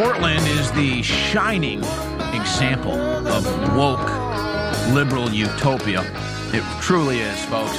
Portland is the shining example of woke liberal utopia. It truly is, folks.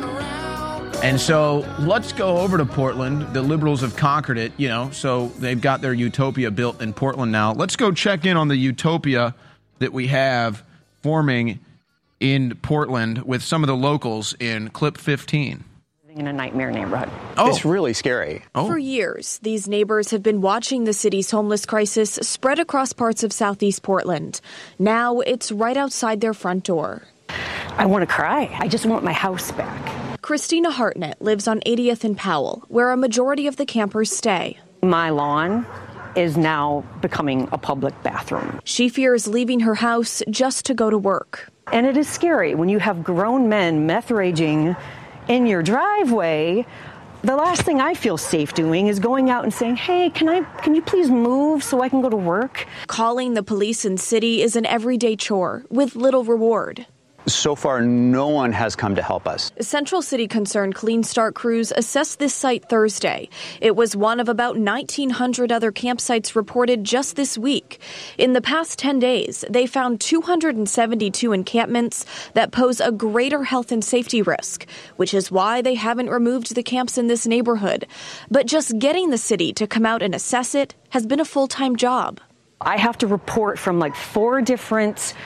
And so let's go over to Portland. The liberals have conquered it, so they've got their utopia built in Portland now. Let's go check in on the utopia that we have forming in Portland with some of the locals in clip 15. In a nightmare neighborhood. Oh. It's really scary. Oh. For years, these neighbors have been watching the city's homeless crisis spread across parts of southeast Portland. Now it's right outside their front door. I want to cry. I just want my house back. Christina Hartnett lives on 80th and Powell, where a majority of the campers stay. My lawn is now becoming a public bathroom. She fears leaving her house just to go to work. And it is scary when you have grown men meth raging in your driveway. The last thing I feel safe doing is going out and saying, hey, can you please move so I can go to work? Calling the police in city is an everyday chore with little reward. So far, no one has come to help us. Central City Concern Clean Start crews assessed this site Thursday. It was one of about 1,900 other campsites reported just this week. In the past 10 days, they found 272 encampments that pose a greater health and safety risk, which is why they haven't removed the camps in this neighborhood. But just getting the city to come out and assess it has been a full-time job. I have to report from four different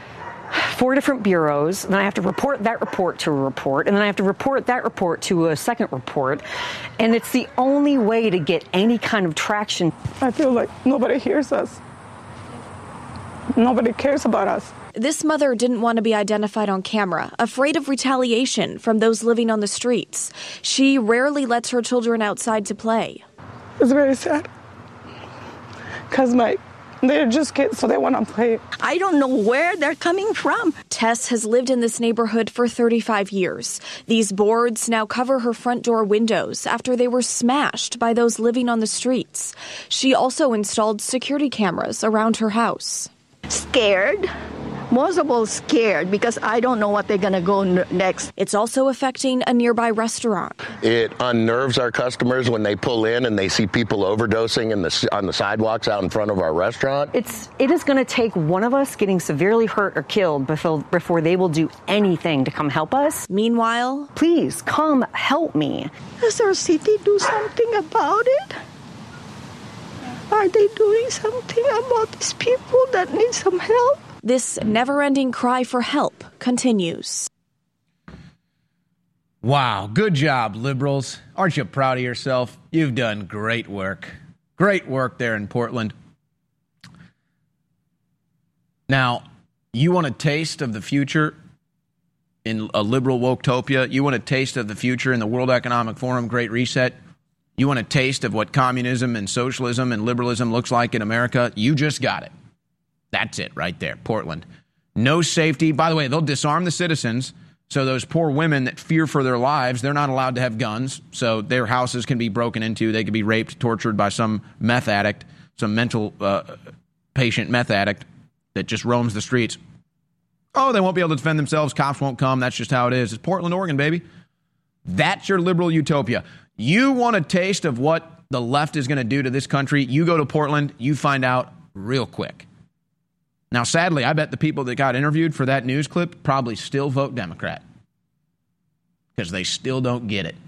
bureaus, then I have to report that report to a report, and then I have to report that report to a second report, and it's the only way to get any kind of traction. I feel like nobody hears us. Nobody cares about us. This mother didn't want to be identified on camera, afraid of retaliation from those living on the streets. She rarely lets her children outside to play. It's very sad, because they're just kids, so they want to play. I don't know where they're coming from. Tess has lived in this neighborhood for 35 years. These boards now cover her front door windows after they were smashed by those living on the streets. She also installed security cameras around her house. Scared. Most of all scared because I don't know what they're going to go next. It's also affecting a nearby restaurant. It unnerves our customers when they pull in and they see people overdosing on the sidewalks out in front of our restaurant. It is going to take one of us getting severely hurt or killed before they will do anything to come help us. Meanwhile, please come help me. Does our city do something about it? Are they doing something about these people that need some help? This never-ending cry for help continues. Wow, good job, liberals. Aren't you proud of yourself? You've done great work. Great work there in Portland. Now, you want a taste of the future in a liberal woketopia? You want a taste of the future in the World Economic Forum Great Reset? You want a taste of what communism and socialism and liberalism looks like in America? You just got it. That's it right there, Portland. No safety. By the way, they'll disarm the citizens, so those poor women that fear for their lives, they're not allowed to have guns, so their houses can be broken into. They could be raped, tortured by some meth addict, some mental patient meth addict that just roams the streets. Oh, they won't be able to defend themselves. Cops won't come. That's just how it is. It's Portland, Oregon, baby. That's your liberal utopia. You want a taste of what the left is going to do to this country? You go to Portland, you find out real quick. Now, sadly, I bet the people that got interviewed for that news clip probably still vote Democrat because they still don't get it.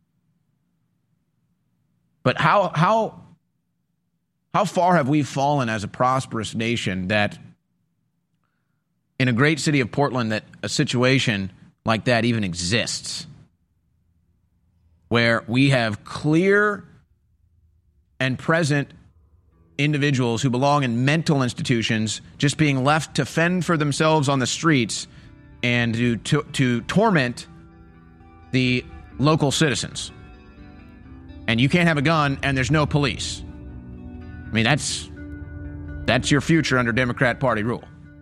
But how far have we fallen as a prosperous nation that in a great city of Portland that a situation like that even exists, where we have clear and present individuals who belong in mental institutions just being left to fend for themselves on the streets and to torment the local citizens. And you can't have a gun and there's no police. I mean, that's your future under Democrat Party rule.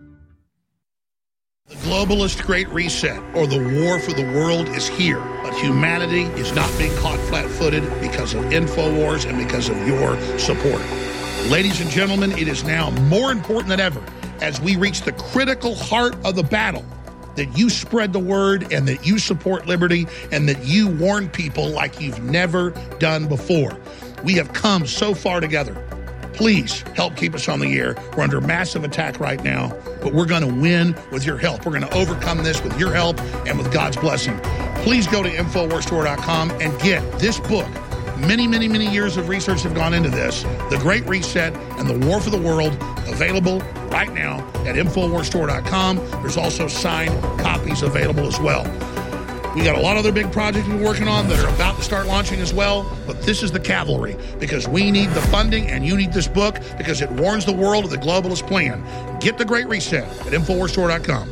The globalist Great Reset, or the war for the world, is here. But humanity is not being caught flat-footed because of InfoWars and because of your support. Ladies and gentlemen, it is now more important than ever as we reach the critical heart of the battle that you spread the word and that you support liberty and that you warn people like you've never done before. We have come so far together. Please help keep us on the air. We're under massive attack right now, but we're going to win with your help. We're going to overcome this with your help and with God's blessing. Please go to InfoWarsStore.com and get this book. Many, many, many years of research have gone into this. The Great Reset and the War for the World, available right now at InfoWarsStore.com. There's also signed copies available as well. We got a lot of other big projects we're working on that are about to start launching as well, but this is the cavalry because we need the funding and you need this book because it warns the world of the globalist plan. Get the Great Reset at InfoWarsStore.com.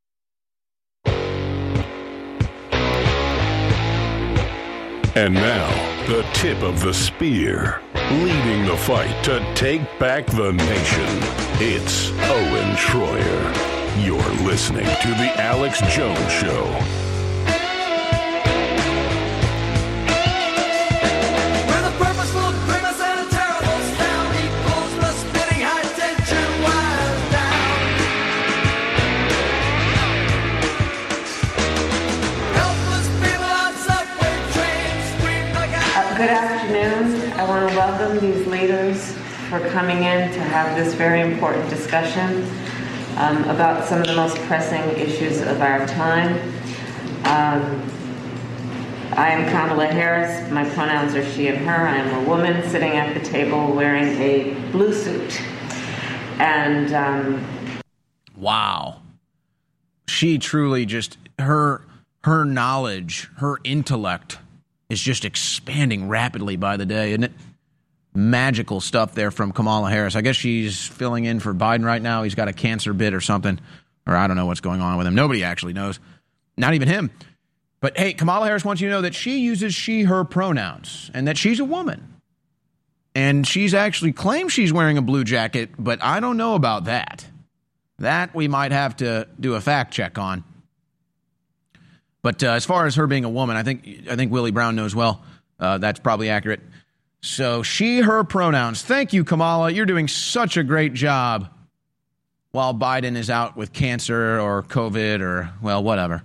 And now, the tip of the spear, leading the fight to take back the nation. It's Owen Schroyer. You're listening to The Alex Jones Show. Good afternoon. I want to welcome these leaders for coming in to have this very important discussion about some of the most pressing issues of our time. I am Kamala Harris. My pronouns are she and her. I am a woman sitting at the table wearing a blue suit. And wow. She truly just, her knowledge, her intellect is just expanding rapidly by the day, isn't it? Magical stuff there from Kamala Harris. I guess she's filling in for Biden right now. He's got a cancer bid or something, or I don't know what's going on with him. Nobody actually knows, not even him. But hey, Kamala Harris wants you to know that she uses she, her pronouns and that she's a woman. And she's actually claimed she's wearing a blue jacket, but I don't know about that. That we might have to do a fact check on. But as far as her being a woman, I think Willie Brown knows well. That's probably accurate. So she, her pronouns. Thank you, Kamala. You're doing such a great job while Biden is out with cancer or COVID or, well, whatever.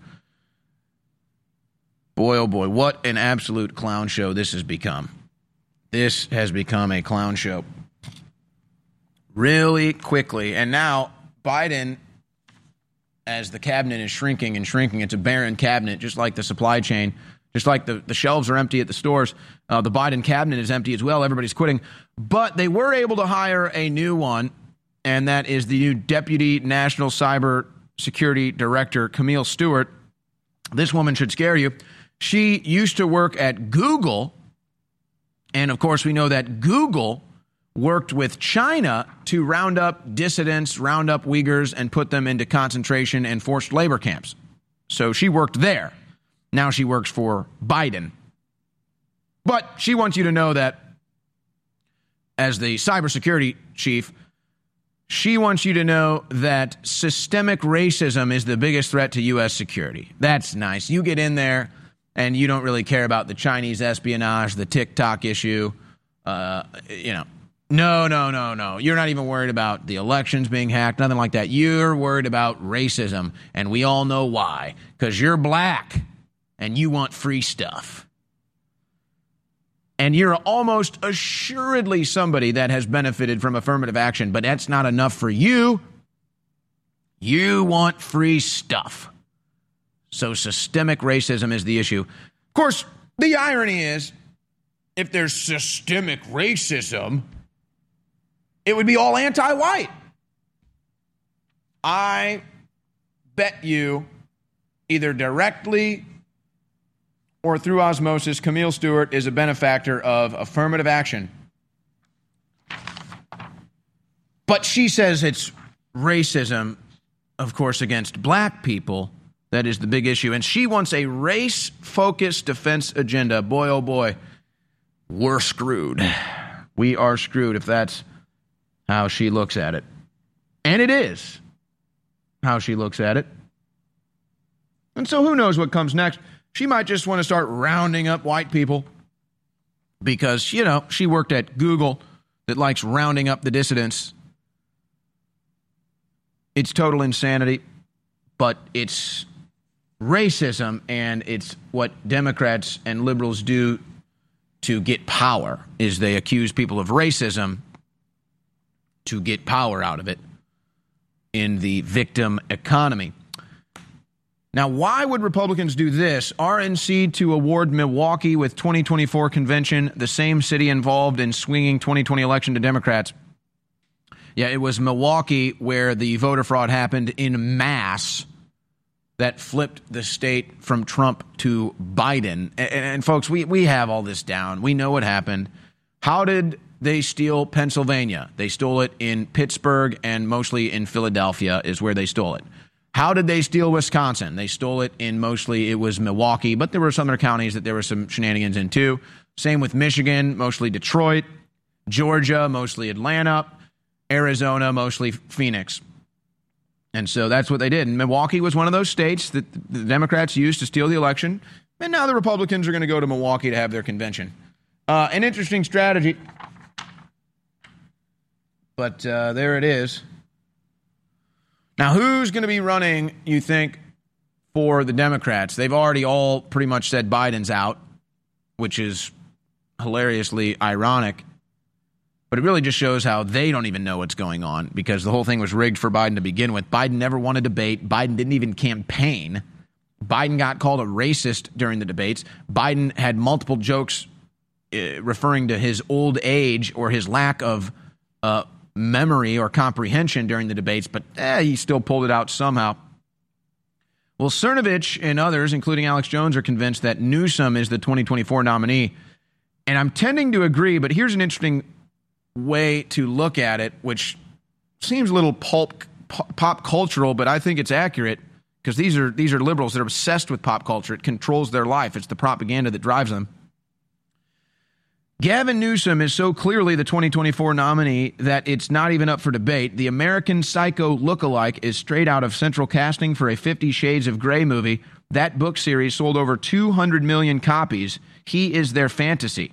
Boy, oh boy, what an absolute clown show this has become. This has become a clown show really quickly. And now Biden, as the cabinet is shrinking and shrinking, it's a barren cabinet, just like the supply chain, just like the shelves are empty at the stores. The Biden cabinet is empty as well. Everybody's quitting. But they were able to hire a new one, and that is the new Deputy National Cyber Security Director, Camille Stewart. This woman should scare you. She used to work at Google, and of course we know that Google worked with China to round up dissidents, round up Uyghurs, and put them into concentration and forced labor camps. So she worked there. Now she works for Biden. But she wants you to know that as the cybersecurity chief, she wants you to know that systemic racism is the biggest threat to U.S. security. That's nice. You get in there and you don't really care about the Chinese espionage, the TikTok issue, No. You're not even worried about the elections being hacked, nothing like that. You're worried about racism, and we all know why. Because you're black, and you want free stuff. And you're almost assuredly somebody that has benefited from affirmative action, but that's not enough for you. You want free stuff. So systemic racism is the issue. Of course, the irony is, if there's systemic racism, it would be all anti-white. I bet you, either directly or through osmosis, Camille Stewart is a benefactor of affirmative action. But she says it's racism, of course, against black people. That is the big issue. And she wants a race-focused defense agenda. Boy, oh boy, we're screwed. We are screwed if that's how she looks at it. And it is how she looks at it. And so who knows what comes next? She might just want to start rounding up white people because, she worked at Google that likes rounding up the dissidents. It's total insanity, but it's racism, and it's what Democrats and liberals do to get power, is they accuse people of racism to get power out of it in the victim economy. Now, why would Republicans do this? RNC to award Milwaukee with 2024 convention, the same city involved in swinging 2020 election to Democrats. Yeah, it was Milwaukee where the voter fraud happened in mass that flipped the state from Trump to Biden. And folks, we have all this down. We know what happened. How did they steal Pennsylvania? They stole it in Pittsburgh and mostly in Philadelphia is where they stole it. How did they steal Wisconsin? They stole it in mostly, it was Milwaukee, but there were some other counties that there were some shenanigans in too. Same with Michigan, mostly Detroit. Georgia, mostly Atlanta. Arizona, mostly Phoenix. And so that's what they did. And Milwaukee was one of those states that the Democrats used to steal the election. And now the Republicans are going to go to Milwaukee to have their convention. An interesting strategy. But there it is. Now, who's going to be running, you think, for the Democrats? They've already all pretty much said Biden's out, which is hilariously ironic. But it really just shows how they don't even know what's going on because the whole thing was rigged for Biden to begin with. Biden never won a debate. Biden didn't even campaign. Biden got called a racist during the debates. Biden had multiple jokes referring to his old age or his lack of memory or comprehension during the debates, but he still pulled it out somehow. Well, Cernovich and others, including Alex Jones, are convinced that Newsom is the 2024 nominee. And I'm tending to agree, but here's an interesting way to look at it, which seems a little pop cultural, but I think it's accurate because these are liberals that are obsessed with pop culture. It controls their life. It's the propaganda that drives them. Gavin Newsom is so clearly the 2024 nominee that it's not even up for debate. The American Psycho lookalike is straight out of central casting for a 50 Shades of Grey movie. That book series sold over 200 million copies. He is their fantasy.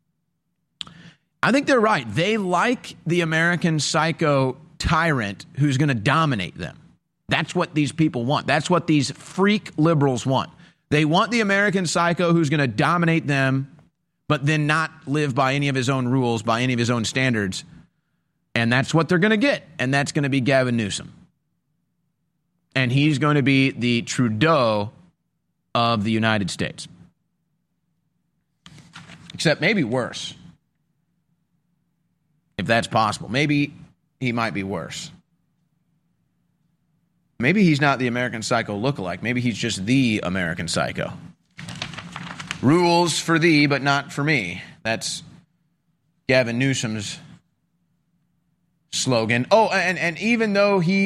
I think they're right. They like the American Psycho tyrant who's going to dominate them. That's what these people want. That's what these freak liberals want. They want the American Psycho who's going to dominate them, but then not live by any of his own rules, by any of his own standards. And that's what they're going to get. And that's going to be Gavin Newsom. And he's going to be the Trudeau of the United States. Except maybe worse. If that's possible. Maybe he might be worse. Maybe he's not the American Psycho lookalike. Maybe he's just the American Psycho. Rules for thee, but not for me. That's Gavin Newsom's slogan. Oh, and even though he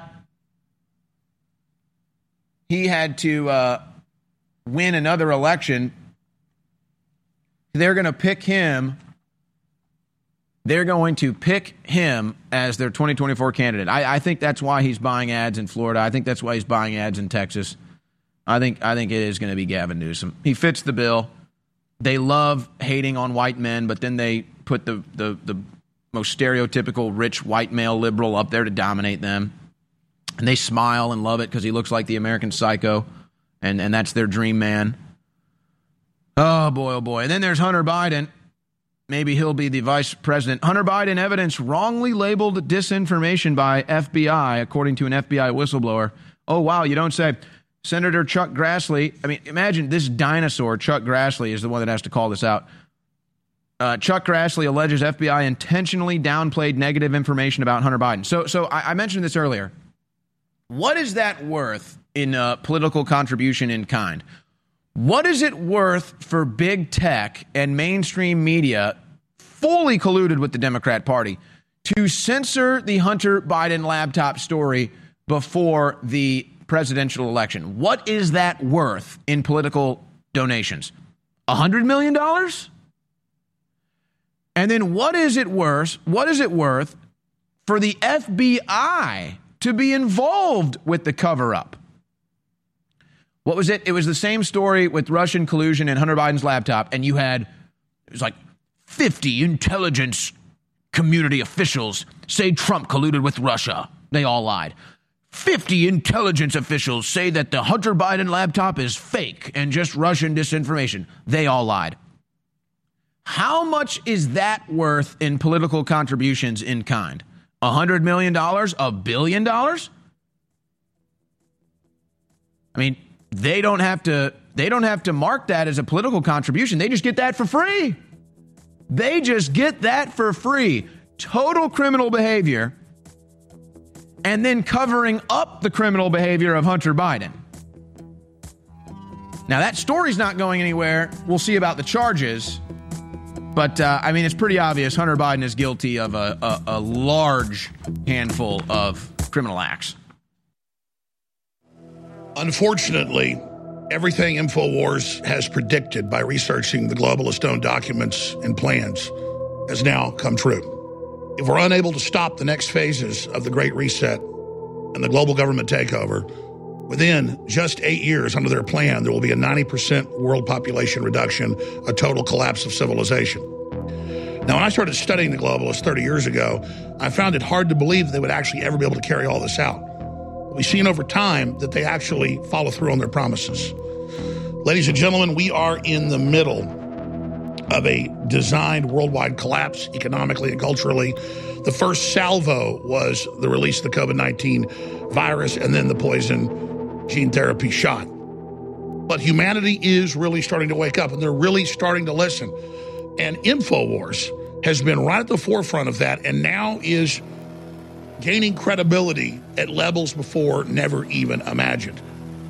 had to win another election, they're going to pick him. They're going to pick him as their 2024 candidate. I think that's why he's buying ads in Florida. I think that's why he's buying ads in Texas. I think it is going to be Gavin Newsom. He fits the bill. They love hating on white men, but then they put the most stereotypical rich white male liberal up there to dominate them. And they smile and love it because he looks like the American Psycho, and that's their dream man. Oh, boy, oh, boy. And then there's Hunter Biden. Maybe he'll be the vice president. Hunter Biden evidence wrongly labeled disinformation by FBI, according to an FBI whistleblower. Oh, wow, you don't say. Senator Chuck Grassley, I mean, imagine this dinosaur, Chuck Grassley, is the one that has to call this out. Chuck Grassley alleges FBI intentionally downplayed negative information about Hunter Biden. So I mentioned this earlier. What is that worth in political contribution in kind? What is it worth for big tech and mainstream media, fully colluded with the Democrat Party, to censor the Hunter Biden laptop story before the presidential election? What is that worth in political donations? $100 million? And then what is it worth for the FBI to be involved with the cover-up? What was it? It was the same story with Russian collusion and Hunter Biden's laptop, and it was like 50 intelligence community officials say Trump colluded with Russia. They all lied. 50 intelligence officials say that the Hunter Biden laptop is fake and just Russian disinformation. They all lied. How much is that worth in political contributions in kind? $100 million? $1 billion? I mean, they don't have to mark that as a political contribution. They just get that for free. They just get that for free. Total criminal behavior, and then covering up the criminal behavior of Hunter Biden. Now, that story's not going anywhere. We'll see about the charges. But, I mean, it's pretty obvious Hunter Biden is guilty of a large handful of criminal acts. Unfortunately, everything InfoWars has predicted by researching the globalist-owned documents and plans has now come true. If we're unable to stop the next phases of the Great Reset and the global government takeover, within just 8 years under their plan, there will be a 90% world population reduction, a total collapse of civilization. Now, when I started studying the globalists 30 years ago, I found it hard to believe that they would actually ever be able to carry all this out. We've seen over time that they actually follow through on their promises. Ladies and gentlemen, we are in the middle of a designed worldwide collapse economically and culturally. The first salvo was the release of the COVID-19 virus and then the poison gene therapy shot. But humanity is really starting to wake up, and they're really starting to listen. And InfoWars has been right at the forefront of that, and now is gaining credibility at levels before never even imagined.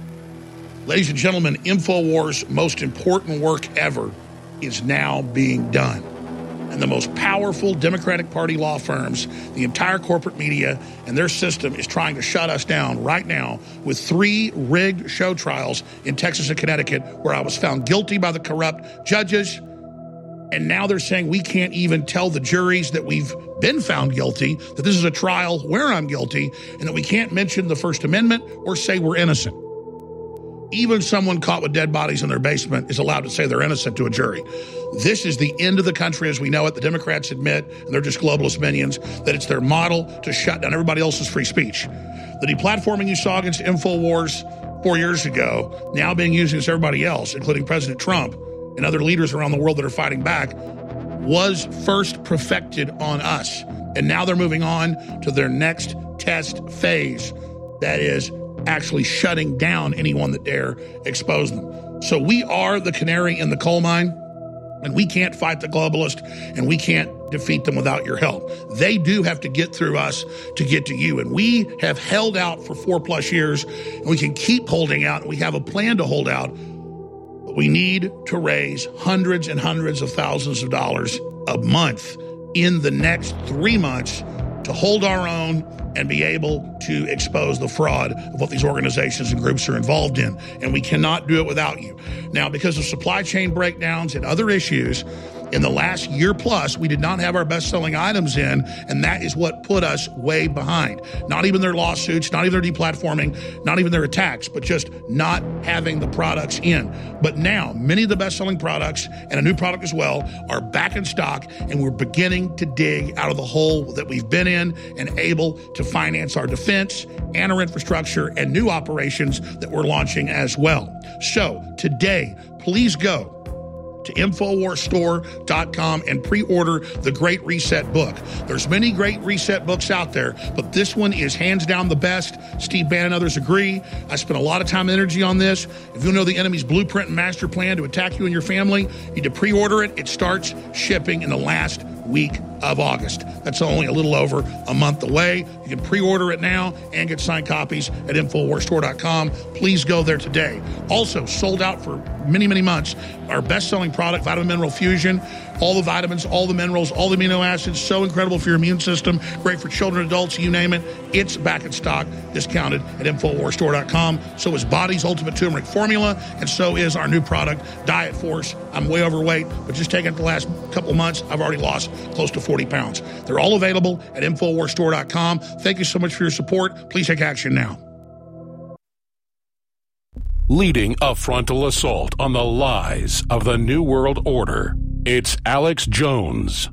Ladies and gentlemen, InfoWars' most important work ever is now being done. And the most powerful Democratic Party law firms, the entire corporate media, and their system is trying to shut us down right now with 3 rigged show trials in Texas and Connecticut where I was found guilty by the corrupt judges. And now they're saying we can't even tell the juries that we've been found guilty, that this is a trial where I'm guilty, and that we can't mention the First Amendment or say we're innocent. Even someone caught with dead bodies in their basement is allowed to say they're innocent to a jury. This is the end of the country as we know it. The Democrats admit, and they're just globalist minions, that it's their model to shut down everybody else's free speech. The deplatforming you saw against InfoWars 4 years ago, now being used against everybody else, including President Trump and other leaders around the world that are fighting back, was first perfected on us. And now they're moving on to their next test phase. That is actually shutting down anyone that dare expose them. So we are the canary in the coal mine, and we can't fight the globalist, and we can't defeat them without your help. They do have to get through us to get to you, and we have held out for 4+ years, and we can keep holding out, and we have a plan to hold out, but we need to raise hundreds and hundreds of thousands of dollars a month in the next 3 months to hold our own and be able to expose the fraud of what these organizations and groups are involved in. And we cannot do it without you. Now, because of supply chain breakdowns and other issues, in the last year plus, we did not have our best-selling items in, and that is what put us way behind. Not even their lawsuits, not even their deplatforming, not even their attacks, but just not having the products in. But now, many of the best-selling products, and a new product as well, are back in stock, and we're beginning to dig out of the hole that we've been in and able to finance our defense and our infrastructure and new operations that we're launching as well. So, today, please go to InfoWarsStore.com and pre-order the Great Reset book. There's many Great Reset books out there, but this one is hands down the best. Steve Bannon and others agree. I spent a lot of time and energy on this. If you know the enemy's blueprint and master plan to attack you and your family, you need to pre-order it. It starts shipping in the last week of August. That's only a little over a month away. You can pre-order it now and get signed copies at InfoWarsStore.com. Please go there today. Also, sold out for many, many months, our best-selling product, Vitamin Mineral Fusion. All the vitamins, all the minerals, all the amino acids, so incredible for your immune system, great for children, adults, you name it. It's back in stock, discounted at InfoWarsStore.com. So is Body's Ultimate Turmeric Formula, and so is our new product, Diet Force. I'm way overweight, but just taking it the last couple of months, I've already lost close to 40 pounds. They're all available at InfoWarsStore.com. Thank you so much for your support. Please take action now. Leading a frontal assault on the lies of the New World Order, it's Alex Jones.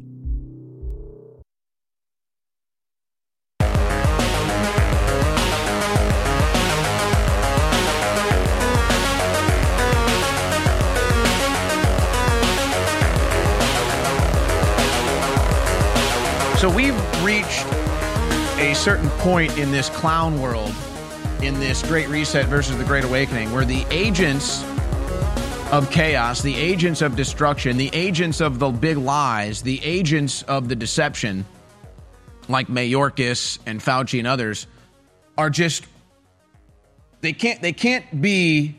So we've reached certain point in this clown world, in this Great Reset versus the Great Awakening, where the agents of chaos, the agents of destruction, the agents of the big lies, the agents of the deception, like Mayorkas and Fauci and others, are just, they can't be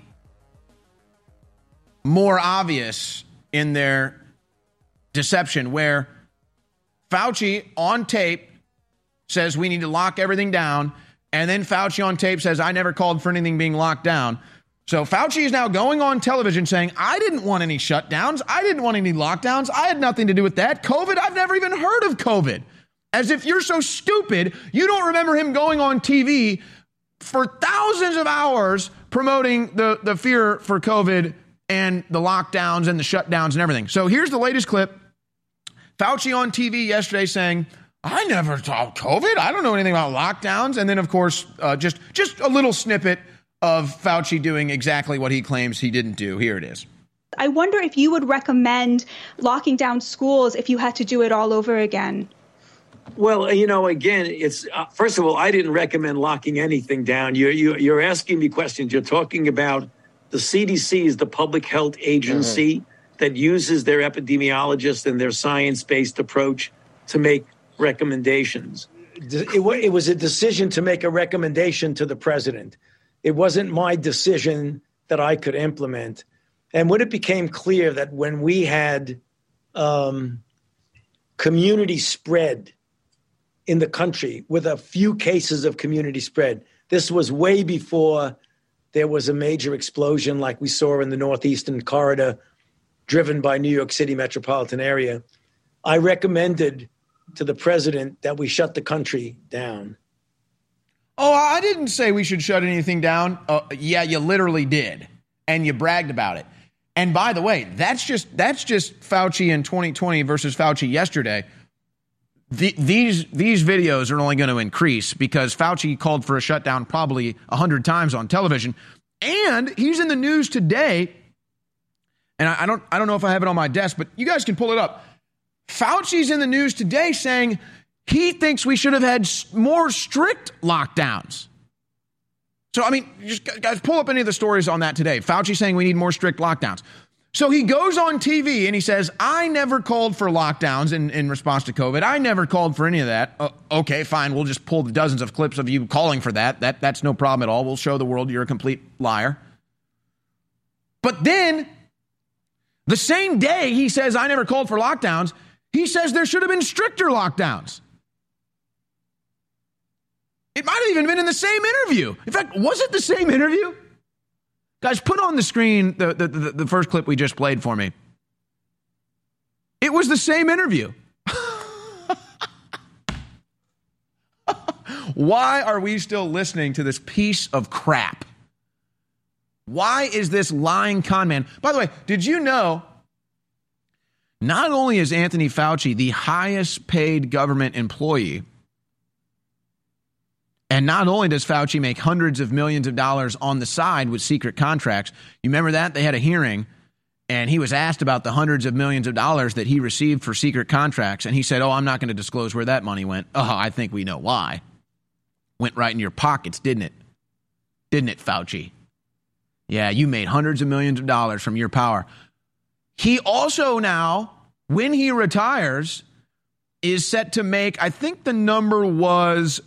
more obvious in their deception, where Fauci on tape says we need to lock everything down, and then Fauci on tape says I never called for anything being locked down. So Fauci is now going on television saying I didn't want any shutdowns, I didn't want any lockdowns, I had nothing to do with that. COVID, I've never even heard of COVID. As if you're so stupid, you don't remember him going on TV for thousands of hours promoting the fear for COVID and the lockdowns and the shutdowns and everything. So here's the latest clip. Fauci on TV yesterday saying, I never saw COVID. I don't know anything about lockdowns. And then, of course, just a little snippet of Fauci doing exactly what he claims he didn't do. Here it is. I wonder if you would recommend locking down schools if you had to do it all over again. Well, you know, again, it's first of all, I didn't recommend locking anything down. You're asking me questions. You're talking about the CDC is the public health agency that uses their epidemiologists and their science-based approach to make recommendations. It was a decision to make a recommendation to the president. It wasn't my decision that I could implement. And when it became clear that when we had community spread in the country with a few cases of community spread, this was way before there was a major explosion like we saw in the Northeastern Corridor driven by New York City metropolitan area, I recommended to the president that we shut the country down. Oh, I didn't say we should shut anything down. Yeah, you literally did. And you bragged about it. And by the way, that's just Fauci in 2020 versus Fauci yesterday. These videos are only going to increase because Fauci called for a shutdown probably 100 times on television. And he's in the news today. And I don't know if I have it on my desk, but you guys can pull it up. Fauci's in the news today saying he thinks we should have had more strict lockdowns. So, I mean, just guys, pull up any of the stories on that today. Fauci saying we need more strict lockdowns. So he goes on TV and he says, I never called for lockdowns in response to COVID. I never called for any of that. Okay, fine. We'll just pull the dozens of clips of you calling for that. That's no problem at all. We'll show the world you're a complete liar. But then the same day he says, I never called for lockdowns, he says there should have been stricter lockdowns. It might have even been in the same interview. In fact, was it the same interview? Guys, put on the screen the first clip we just played for me. It was the same interview. Why are we still listening to this piece of crap? Why is this lying con man? By the way, did you know not only is Anthony Fauci the highest paid government employee, and not only does Fauci make hundreds of millions of dollars on the side with secret contracts, you remember that? They had a hearing, and he was asked about the hundreds of millions of dollars that he received for secret contracts, and he said, I'm not going to disclose where that money went. I think we know why. Went right in your pockets, didn't it? Didn't it, Fauci? Yeah, you made hundreds of millions of dollars from your power. He also now, when he retires, is set to make, I think the number was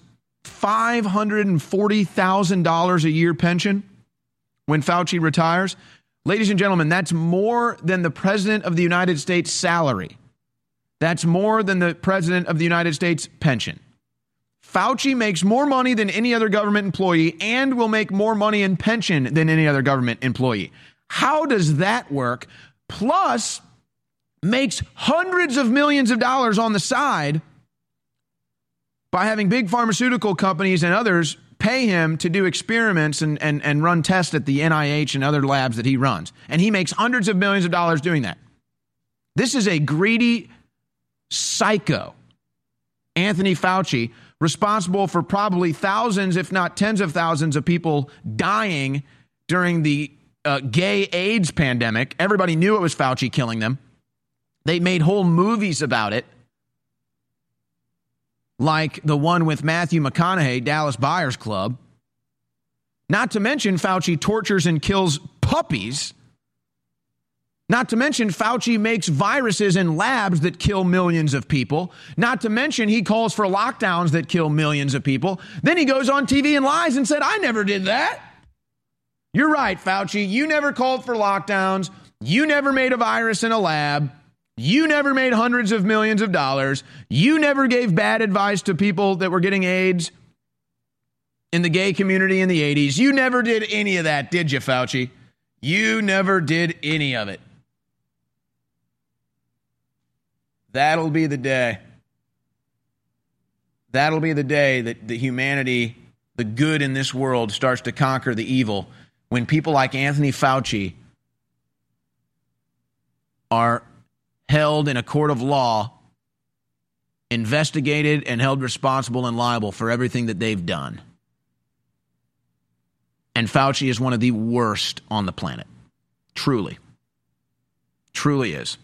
$540,000 a year pension when Fauci retires. Ladies and gentlemen, that's more than the president of the United States salary. That's more than the president of the United States pension. Fauci makes more money than any other government employee and will make more money in pension than any other government employee. How does that work? Plus, makes hundreds of millions of dollars on the side by having big pharmaceutical companies and others pay him to do experiments and run tests at the NIH and other labs that he runs. And he makes hundreds of millions of dollars doing that. This is a greedy psycho, Anthony Fauci, responsible for probably thousands, if not tens of thousands of people dying during the gay AIDS pandemic. Everybody knew it was Fauci killing them. They made whole movies about it. like the one with Matthew McConaughey, Dallas Buyers Club. Not to mention Fauci tortures and kills puppies. Not to mention Fauci makes viruses in labs that kill millions of people. Not to mention he calls for lockdowns that kill millions of people. Then he goes on TV and lies and said, I never did that. You're right, Fauci. You never called for lockdowns. You never made a virus in a lab. You never made hundreds of millions of dollars. You never gave bad advice to people that were getting AIDS in the gay community in the 80s. You never did any of that, did you, Fauci? You never did any of it. That'll be the day. That'll be the day that the humanity, the good in this world, starts to conquer the evil, when people like Anthony Fauci are held in a court of law, investigated and held responsible and liable for everything that they've done. And Fauci is one of the worst on the planet. Truly. Truly is.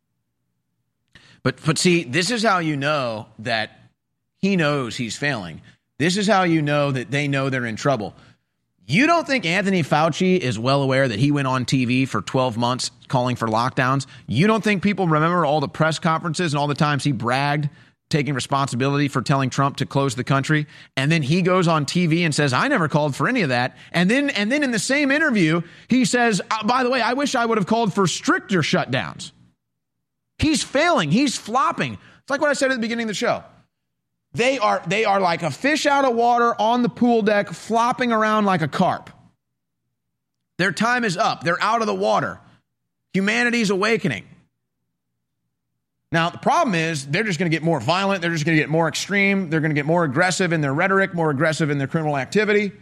But see, this is how you know that he knows he's failing. This is how you know that they know they're in trouble. You don't think Anthony Fauci is well aware that he went on TV for 12 months calling for lockdowns? You don't think people remember all the press conferences and all the times he bragged, taking responsibility for telling Trump to close the country? And then he goes on TV and says, I never called for any of that. And then in the same interview, he says, by the way, I wish I would have called for stricter shutdowns. He's failing. He's flopping. It's like what I said at the beginning of the show. They are like a fish out of water on the pool deck, flopping around like a carp. Their time is up. They're out of the water. Humanity's awakening. Now, the problem is they're just going to get more violent. They're just going to get more extreme. They're going to get more aggressive in their rhetoric, more aggressive in their criminal activity.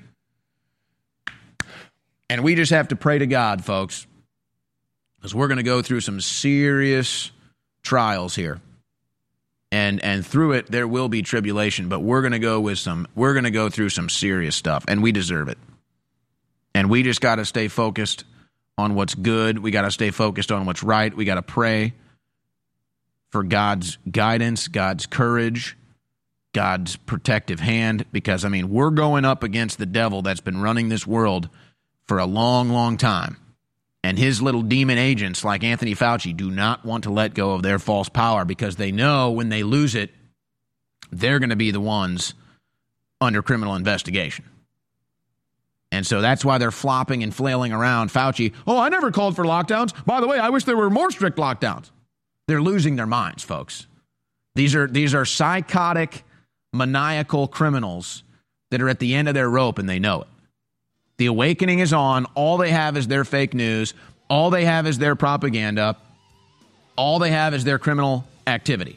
And we just have to pray to God, folks, because we're going to go through some serious trials here. And through it, there will be tribulation, but we're going to go through some serious stuff, and we deserve it. And we just got to stay focused on what's good. We got to stay focused on what's right. We got to pray for God's guidance, God's courage, God's protective hand, because, I mean, we're going up against the devil that's been running this world for a long, long time. And his little demon agents like Anthony Fauci do not want to let go of their false power, because they know when they lose it, they're going to be the ones under criminal investigation. And so that's why they're flopping and flailing around. Fauci, I never called for lockdowns. By the way, I wish there were more strict lockdowns. They're losing their minds, folks. These are psychotic, maniacal criminals that are at the end of their rope, and they know it. The awakening is on. All they have is their fake news. All they have is their propaganda. All they have is their criminal activity.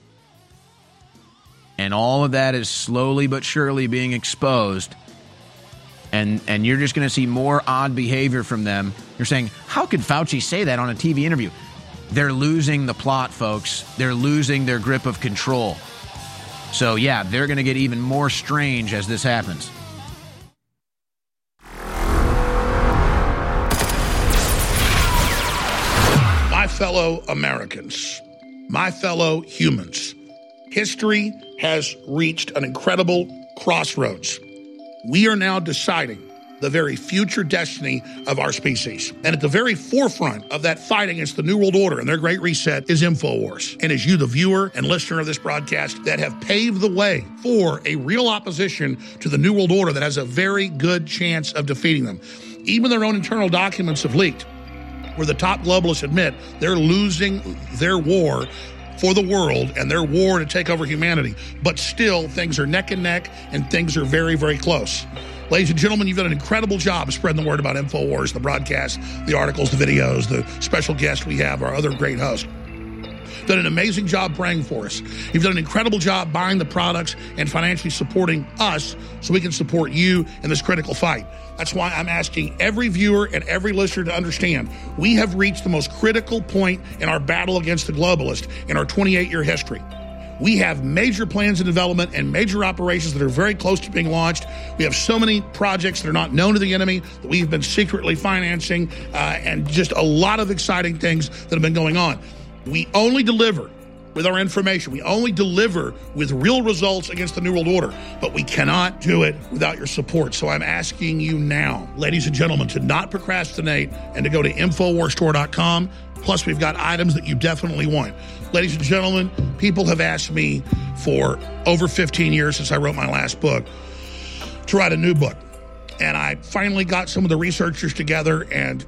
And all of that is slowly but surely being exposed. And you're just going to see more odd behavior from them. You're saying, how could Fauci say that on a TV interview? They're losing the plot, folks. They're losing their grip of control. So, yeah, they're going to get even more strange as this happens. My fellow Americans, my fellow humans, history has reached an incredible crossroads. We are now deciding the very future destiny of our species. And at the very forefront of that fight against the New World Order and their Great Reset is InfoWars. And as you, the viewer and listener of this broadcast, that have paved the way for a real opposition to the New World Order that has a very good chance of defeating them. Even their own internal documents have leaked, where the top globalists admit they're losing their war for the world and their war to take over humanity. But still, things are neck and neck, and things are very, very close. Ladies and gentlemen, you've done an incredible job of spreading the word about InfoWars, the broadcast, the articles, the videos, the special guests we have, our other great hosts. Done an amazing job praying for us. You've done an incredible job buying the products and financially supporting us so we can support you in this critical fight. That's why I'm asking every viewer and every listener to understand we have reached the most critical point in our battle against the globalists in our 28-year history. We have major plans in development and major operations that are very close to being launched. We have so many projects that are not known to the enemy that we've been secretly financing, and just a lot of exciting things that have been going on. We only deliver with our information. We only deliver with real results against the New World Order, but we cannot do it without your support. So I'm asking you now, ladies and gentlemen, to not procrastinate and to go to InfoWarsStore.com. Plus, we've got items that you definitely want. Ladies and gentlemen, people have asked me for over 15 years since I wrote my last book to write a new book. And I finally got some of the researchers together and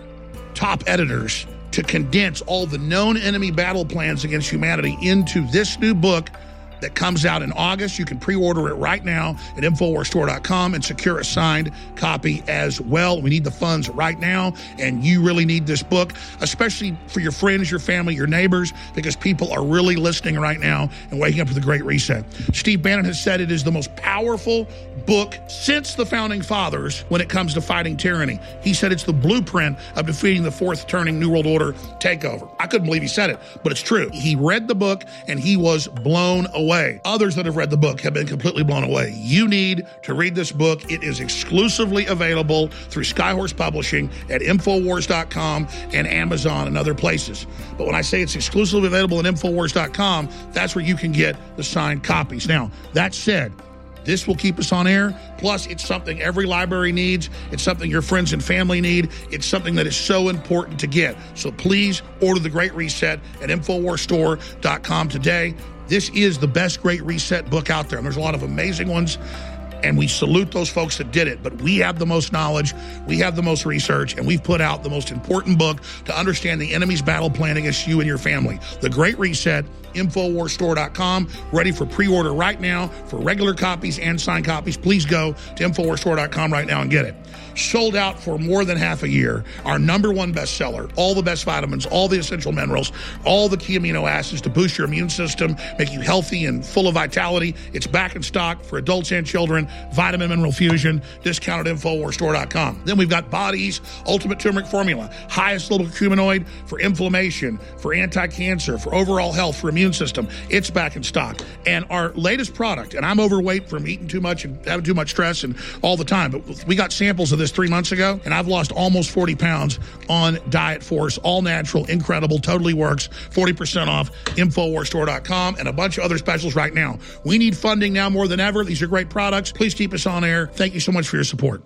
top editors to condense all the known enemy battle plans against humanity into this new book that comes out in August. You can pre-order it right now at InfoWarsStore.com and secure a signed copy as well. We need the funds right now, and you really need this book, especially for your friends, your family, your neighbors, because people are really listening right now and waking up to the Great Reset. Steve Bannon has said it is the most powerful book since the Founding Fathers when it comes to fighting tyranny. He said it's the blueprint of defeating the fourth turning New World Order takeover. I couldn't believe he said it, but it's true. He read the book, and he was blown away. Others that have read the book have been completely blown away. You need to read this book. It is exclusively available through Skyhorse Publishing at Infowars.com and Amazon and other places. But when I say it's exclusively available at Infowars.com, that's where you can get the signed copies. Now, that said, this will keep us on air. Plus, it's something every library needs. It's something your friends and family need. It's something that is so important to get. So please order The Great Reset at InfoWarsStore.com today. This is the best Great Reset book out there. And there's a lot of amazing ones, and we salute those folks that did it. But we have the most knowledge, we have the most research, and we've put out the most important book to understand the enemy's battle plan against you and your family. The Great Reset, InfoWarsStore.com, ready for pre-order right now for regular copies and signed copies. Please go to InfoWarsStore.com right now and get it. Sold out for more than half a year. Our #1 bestseller, all the best vitamins, all the essential minerals, all the key amino acids to boost your immune system, make you healthy and full of vitality. It's back in stock for adults and children. Vitamin Mineral Fusion, discounted at InfoWarsStore.com. Then we've got Body's Ultimate Turmeric Formula, highest level curcuminoid for inflammation, for anti-cancer, for overall health, for immune system. It's back in stock. And our latest product, and I'm overweight from eating too much and having too much stress and all the time, but we got samples of this 3 months ago, and I've lost almost 40 pounds on Diet Force. All natural, incredible, totally works. 40% off, InfoWarsStore.com, and a bunch of other specials right now. We need funding now more than ever. These are great products. Please keep us on air. Thank you so much for your support.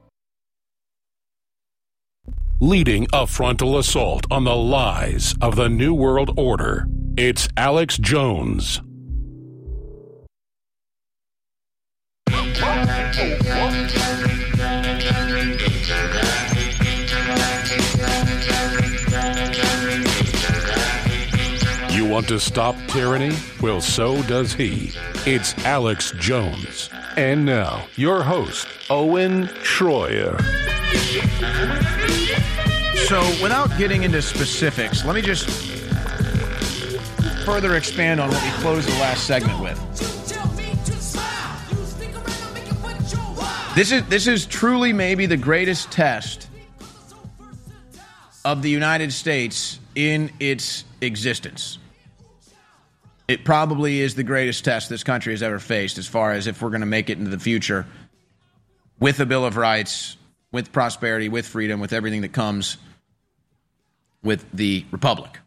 Leading a frontal assault on the lies of the New World Order, it's Alex Jones. You want to stop tyranny? Well, so does he. It's Alex Jones. And now, your host, Owen Schroyer. So, without getting into specifics, let me just further expand on what we closed the last segment with. This is truly maybe the greatest test of the United States in its existence. It probably is the greatest test this country has ever faced as far as if we're going to make it into the future with a Bill of Rights, with prosperity, with freedom, with everything that comes with the Republic.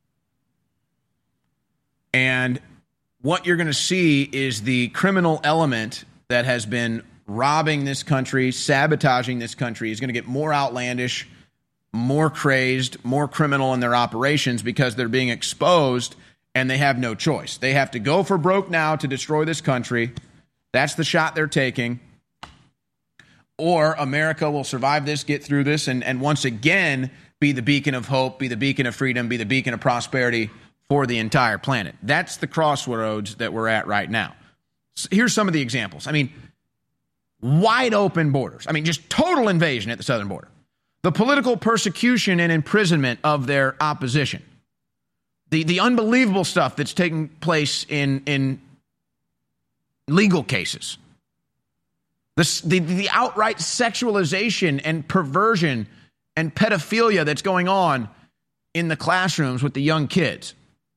And what you're going to see is the criminal element that has been robbing this country, sabotaging this country, is going to get more outlandish, more crazed, more criminal in their operations because they're being exposed and they have no choice. They have to go for broke now to destroy this country. That's the shot they're taking. Or America will survive this, get through this, and once again be the beacon of hope, be the beacon of freedom, be the beacon of prosperity for the entire planet. That's the crossroads that we're at right now. So here's some of the examples. I mean, wide open borders. I mean, just total invasion at the southern border. The political persecution and imprisonment of their opposition. The unbelievable stuff that's taking place in legal cases. The outright sexualization and perversion and pedophilia that's going on in the classrooms with the young kids.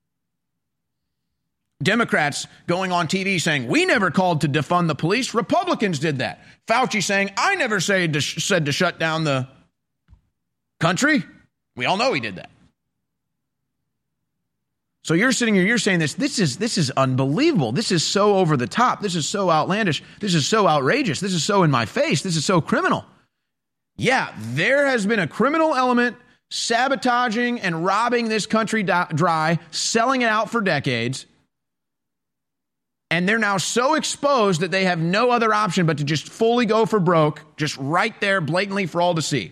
Democrats going on TV saying, we never called to defund the police. Republicans did that. Fauci saying, I never said to shut down the country. We all know he did that. So you're sitting here, you're saying this is unbelievable. This is so over the top. This is so outlandish. This is so outrageous. This is so in my face. This is so criminal. Yeah, there has been a criminal element sabotaging and robbing this country dry, selling it out for decades. And they're now so exposed that they have no other option but to just fully go for broke, just right there blatantly for all to see.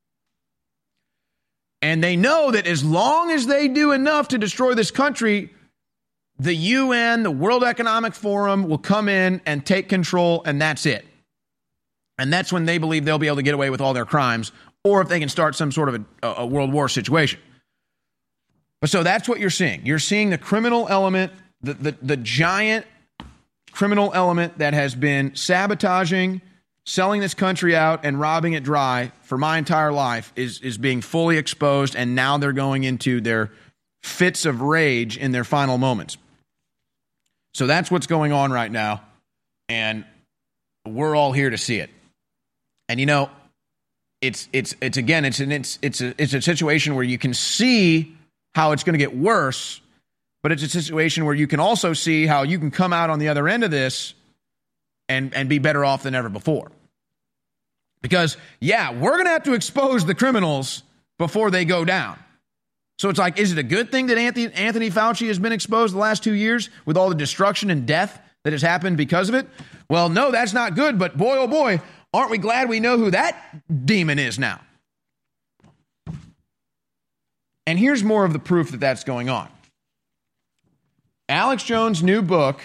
And they know that as long as they do enough to destroy this country, the UN, the World Economic Forum, will come in and take control, and that's it. And that's when they believe they'll be able to get away with all their crimes, or if they can start some sort of a world war situation. But so that's what you're seeing. You're seeing the criminal element, the giant criminal element that has been sabotaging, selling this country out and robbing it dry for my entire life is being fully exposed, and now they're going into their fits of rage in their final moments. So that's what's going on right now, and we're all here to see it. And you know, it's a situation where you can see how it's going to get worse, but it's a situation where you can also see how you can come out on the other end of this and be better off than ever before. Because, yeah, we're going to have to expose the criminals before they go down. So it's like, is it a good thing that Anthony Fauci has been exposed the last 2 years with all the destruction and death that has happened because of it? Well, no, that's not good, but boy, oh boy, aren't we glad we know who that demon is now? And here's more of the proof that that's going on. Alex Jones' new book,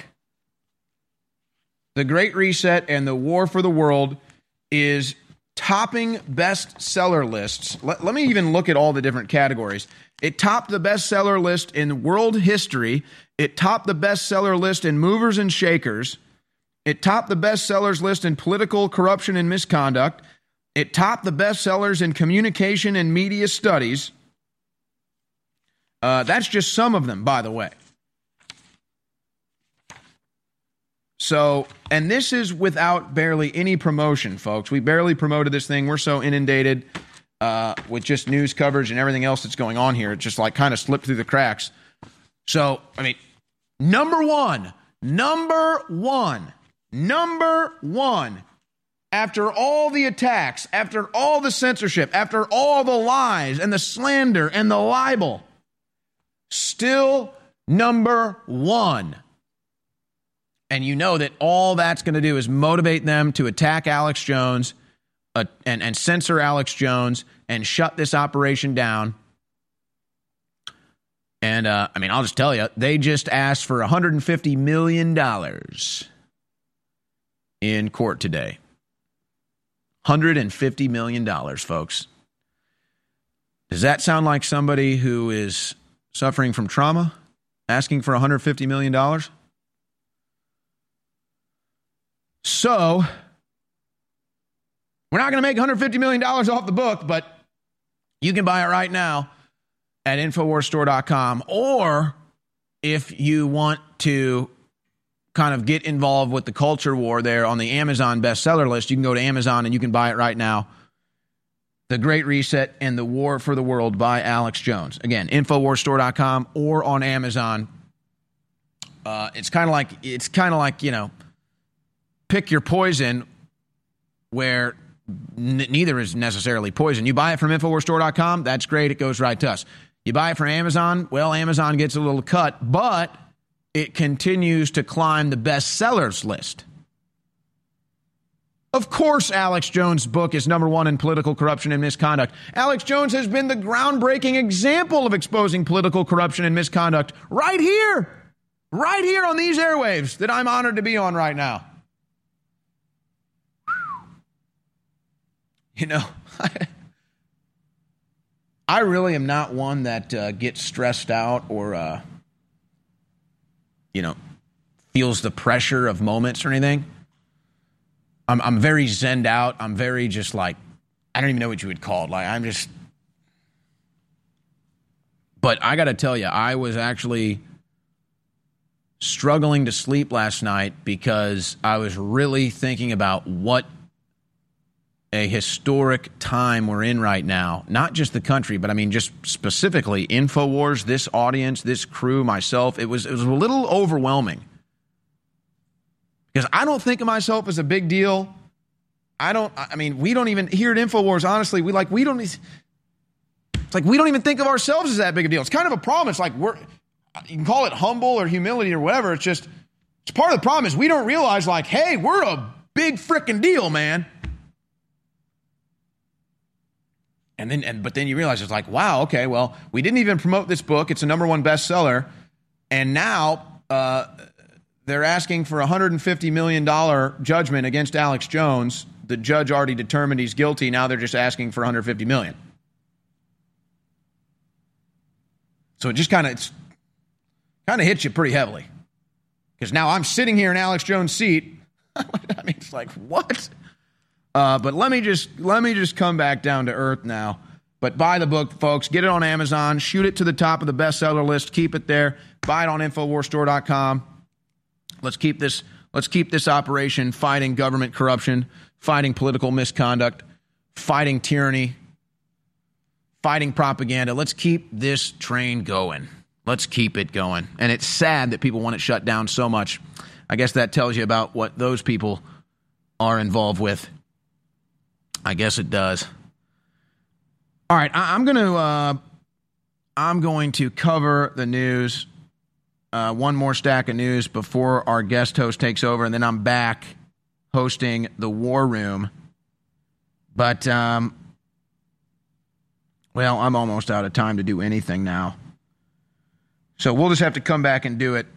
The Great Reset and the War for the World, is topping bestseller lists. Let me even look at all the different categories. It topped the bestseller list in world history. It topped the bestseller list in movers and shakers. It topped the bestsellers list in political corruption and misconduct. It topped the bestsellers in communication and media studies. That's just some of them, by the way. So, and this is without barely any promotion, folks. We barely promoted this thing. We're so inundated with just news coverage and everything else that's going on here. It just like kind of slipped through the cracks. So, I mean, number one, after all the attacks, after all the censorship, after all the lies and the slander and the libel, still number one. And you know that all that's going to do is motivate them to attack Alex Jones and censor Alex Jones and shut this operation down. And, I mean, I'll just tell you, they just asked for $150 million in court today. $150 million, folks. Does that sound like somebody who is suffering from trauma asking for $150 million? So, we're not going to make $150 million off the book, but you can buy it right now at InfoWarsStore.com. Or if you want to kind of get involved with the culture war there on the Amazon bestseller list, you can go to Amazon and you can buy it right now. The Great Reset and the War for the World by Alex Jones. Again, InfoWarsStore.com or on Amazon. It's kind of like, you know, pick your poison where neither is necessarily poison. You buy it from InfoWarsStore.com, that's great. It goes right to us. You buy it from Amazon, well, Amazon gets a little cut, but it continues to climb the bestsellers list. Of course, Alex Jones' book is number one in political corruption and misconduct. Alex Jones has been the groundbreaking example of exposing political corruption and misconduct right here on these airwaves that I'm honored to be on right now. You know, I really am not one that gets stressed out or, you know, feels the pressure of moments or anything. I'm very zenned out. I'm very just like, I don't even know what you would call it. Like, I'm just, but I got to tell you, I was actually struggling to sleep last night because I was really thinking about what a historic time we're in right now. Not just the country, but I mean just specifically InfoWars, this audience, this crew, myself. It was a little overwhelming. Because I don't think of myself as a big deal. We don't even, here at InfoWars, honestly, we don't even think of ourselves as that big a deal. It's kind of a problem. It's like you can call it humble or humility or whatever. It's part of the problem is we don't realize like, hey, we're a big freaking deal, man. But then you realize it's like, wow, okay, well, we didn't even promote this book. It's a #1 bestseller. And now they're asking for a $150 million judgment against Alex Jones. The judge already determined he's guilty. Now they're just asking for $150 million. So it just kind of hits you pretty heavily. Because now I'm sitting here in Alex Jones' seat. I mean, it's like, what? But let me just come back down to earth now. But buy the book, folks. Get it on Amazon. Shoot it to the top of the bestseller list. Keep it there. Buy it on InfoWarsStore.com. Let's keep this operation fighting government corruption, fighting political misconduct, fighting tyranny, fighting propaganda. Let's keep this train going. Let's keep it going. And it's sad that people want it shut down so much. I guess that tells you about what those people are involved with. I guess it does. All right, I'm going to cover the news. One more stack of news before our guest host takes over, and then I'm back hosting the War Room. But, I'm almost out of time to do anything now. So we'll just have to come back and do it.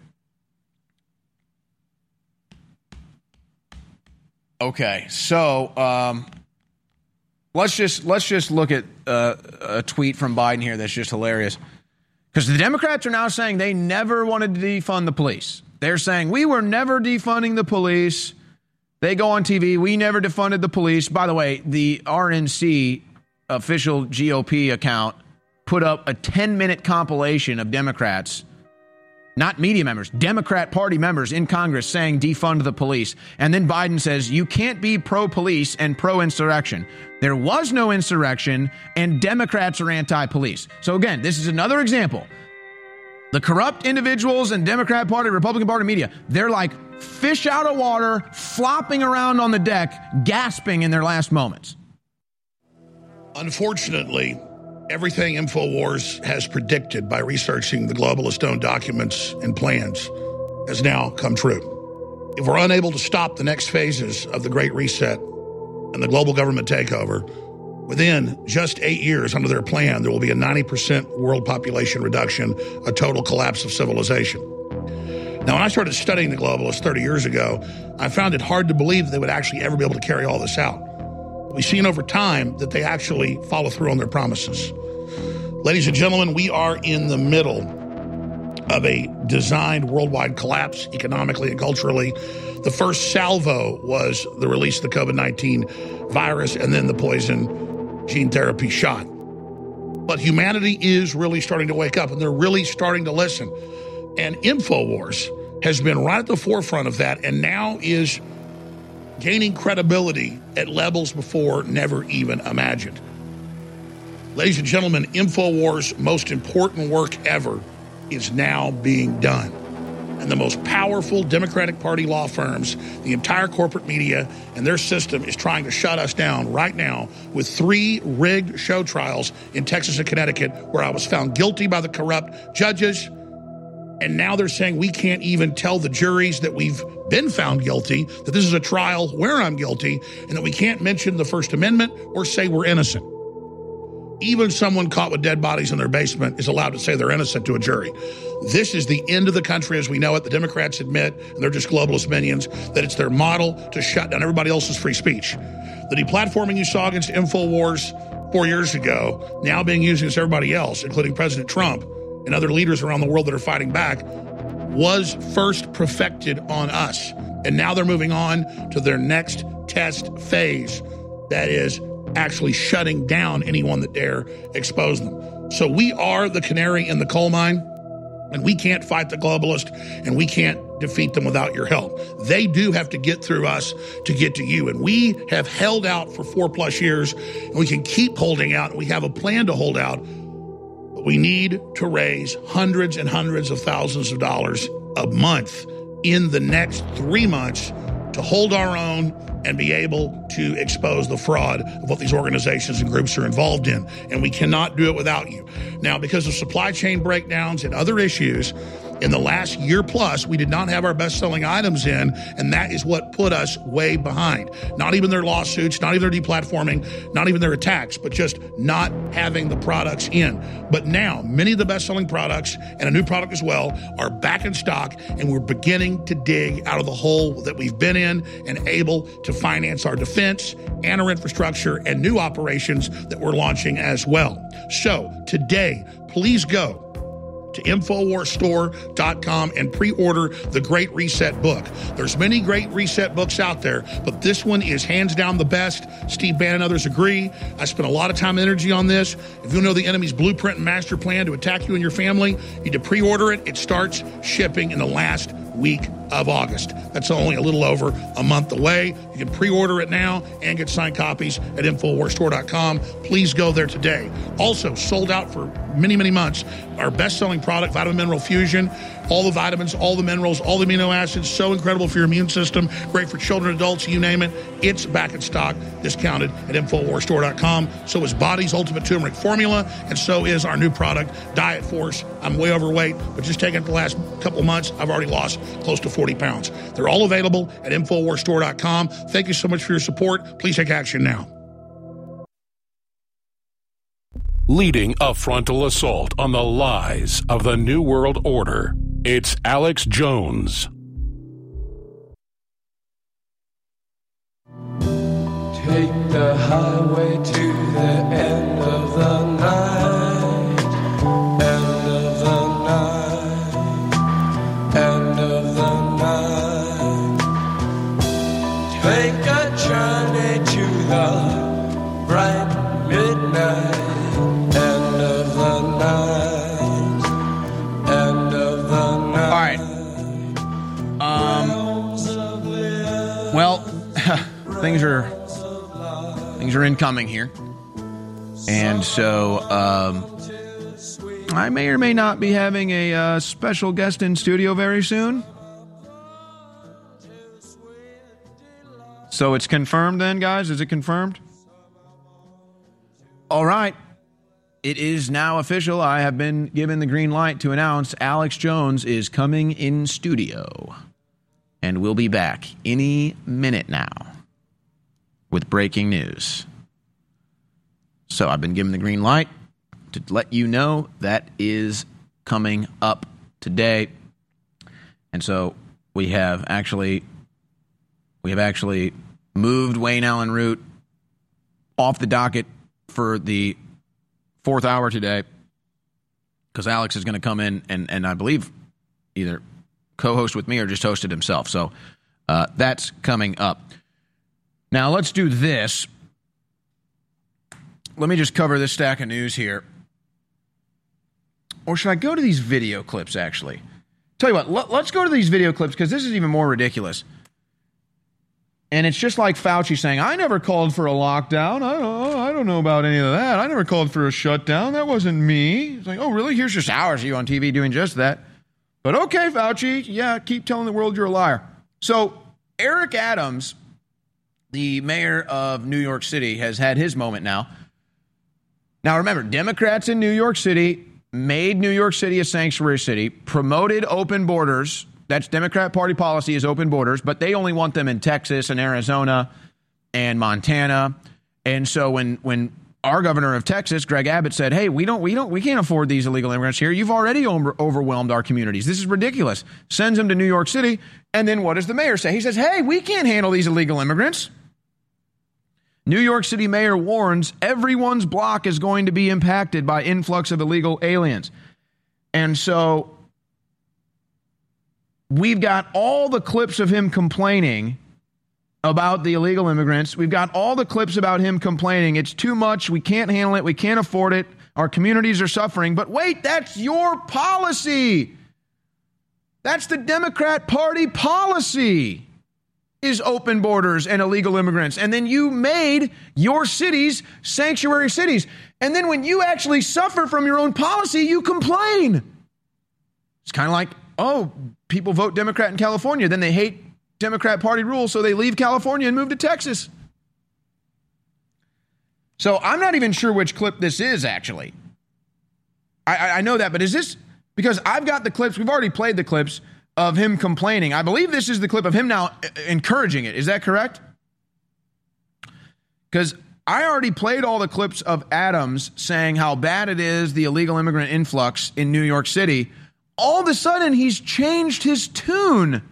Okay, so let's just look at a tweet from Biden here that's just hilarious. Because the Democrats are now saying they never wanted to defund the police. They're saying, we were never defunding the police. They go on TV, we never defunded the police. By the way, the RNC official GOP account put up a 10-minute compilation of Democrats, not media members, Democrat Party members in Congress saying defund the police. And then Biden says, you can't be pro-police and pro-insurrection. There was no insurrection, and Democrats are anti-police. So again, this is another example. The corrupt individuals in Democrat Party, Republican Party media, they're like fish out of water, flopping around on the deck, gasping in their last moments. Unfortunately, everything InfoWars has predicted by researching the globalist owned documents and plans has now come true. If we're unable to stop the next phases of the Great Reset and the global government takeover, within just 8 years under their plan, there will be a 90% world population reduction, a total collapse of civilization. Now, when I started studying the globalists 30 years ago, I found it hard to believe that they would actually ever be able to carry all this out. We've seen over time that they actually follow through on their promises. Ladies and gentlemen, we are in the middle of a designed worldwide collapse economically and culturally. The first salvo was the release of the COVID-19 virus and then the poison gene therapy shot. But humanity is really starting to wake up, and they're really starting to listen. And InfoWars has been right at the forefront of that and now is gaining credibility at levels before never even imagined. Ladies and gentlemen, InfoWars' most important work ever is now being done. And the most powerful Democratic Party law firms, the entire corporate media, and their system is trying to shut us down right now with 3 rigged show trials in Texas and Connecticut where I was found guilty by the corrupt judges. And now they're saying we can't even tell the juries that we've been found guilty, that this is a trial where I'm guilty, and that we can't mention the First Amendment or say we're innocent. Even someone caught with dead bodies in their basement is allowed to say they're innocent to a jury. This is the end of the country as we know it. The Democrats admit, and they're just globalist minions, that it's their model to shut down everybody else's free speech. The deplatforming you saw against InfoWars 4 years ago, now being used against everybody else, including President Trump and other leaders around the world that are fighting back, was first perfected on us. And now they're moving on to their next test phase. That is actually shutting down anyone that dare expose them. So we are the canary in the coal mine, and we can't fight the globalist, and we can't defeat them without your help. They do have to get through us to get to you. And we have held out for 4+ years, and we can keep holding out. And we have a plan to hold out. But we need to raise hundreds and hundreds of thousands of dollars a month in the next 3 months to hold our own and be able to expose the fraud of what these organizations and groups are involved in. And we cannot do it without you. Now, because of supply chain breakdowns and other issues, in the last year plus, we did not have our best-selling items in, and that is what put us way behind. Not even their lawsuits, not even their deplatforming, not even their attacks, but just not having the products in. But now, many of the best-selling products, and a new product as well, are back in stock, and we're beginning to dig out of the hole that we've been in and able to finance our defense and our infrastructure and new operations that we're launching as well. So today, please go to InfoWarsStore.com and pre-order the Great Reset book. There's many Great Reset books out there, but this one is hands down the best. Steve Bannon and others agree. I spent a lot of time and energy on this. If you know the enemy's blueprint and master plan to attack you and your family, you need to pre-order it. It starts shipping in the last week of August. That's only a little over a month away. You can pre-order it now and get signed copies at InfoWarsStore.com. Please go there today. Also, sold out for many, many months, our best-selling product, Vitamin Mineral Fusion. All the vitamins, all the minerals, all the amino acids, so incredible for your immune system, great for children, adults, you name it. It's back in stock, discounted at InfoWarsStore.com. So is Body's Ultimate Turmeric Formula, and so is our new product, Diet Force. I'm way overweight, but just taking it the last couple of months, I've already lost close to 40 pounds. They're all available at InfoWarsStore.com. Thank you so much for your support. Please take action now. Leading a frontal assault on the lies of the New World Order, it's Alex Jones. Take the highway to the end of the night, end of the night, end of the night. Take a journey to the bright midnight. Well, things are incoming here, and so I may or may not be having a special guest in studio very soon. So it's confirmed then, guys? Is it confirmed? All right. It is now official. I have been given the green light to announce Alex Jones is coming in studio. And we'll be back any minute now with breaking news. So I've been given the green light to let you know that is coming up today. And so we have actually moved Wayne Allen Root off the docket for the 4th hour today, because Alex is going to come in and I believe either co-host with me or just hosted himself. So that's coming up. Now let's do this. Let me just cover this stack of news here. Or should I go to these video clips, actually? Tell you what, let's go to these video clips, because this is even more ridiculous. And it's just like Fauci saying, I never called for a lockdown. I don't know about any of that. I never called for a shutdown. That wasn't me. It's like, oh, really? Here's just hours of you on TV doing just that. But okay, Fauci, yeah, keep telling the world you're a liar. So Eric Adams, the mayor of New York City, has had his moment now. Now, remember, Democrats in New York City made New York City a sanctuary city, promoted open borders. That's Democrat Party policy, is open borders, but they only want them in Texas and Arizona and Montana. And so when our governor of Texas, Greg Abbott, said, hey, we can't afford these illegal immigrants here. You've already overwhelmed our communities. This is ridiculous. Sends them to New York City. And then what does the mayor say? He says, hey, we can't handle these illegal immigrants. New York City mayor warns everyone's block is going to be impacted by influx of illegal aliens. And so we've got all the clips of him complaining about the illegal immigrants. We've got all the clips about him complaining. It's too much. We can't handle it. We can't afford it. Our communities are suffering. But wait, that's your policy. That's the Democrat Party policy, is open borders and illegal immigrants. And then you made your cities sanctuary cities. And then when you actually suffer from your own policy, you complain. It's kind of like, oh, people vote Democrat in California, then they hate Democrat Party rules, so they leave California and move to Texas. So I'm not even sure which clip this is, actually. I know that, but is this, because I've got the clips, we've already played the clips of him complaining. I believe this is the clip of him now encouraging it. Is that correct? Because I already played all the clips of Adams saying how bad it is, the illegal immigrant influx in New York City. All of a sudden, he's changed his tune.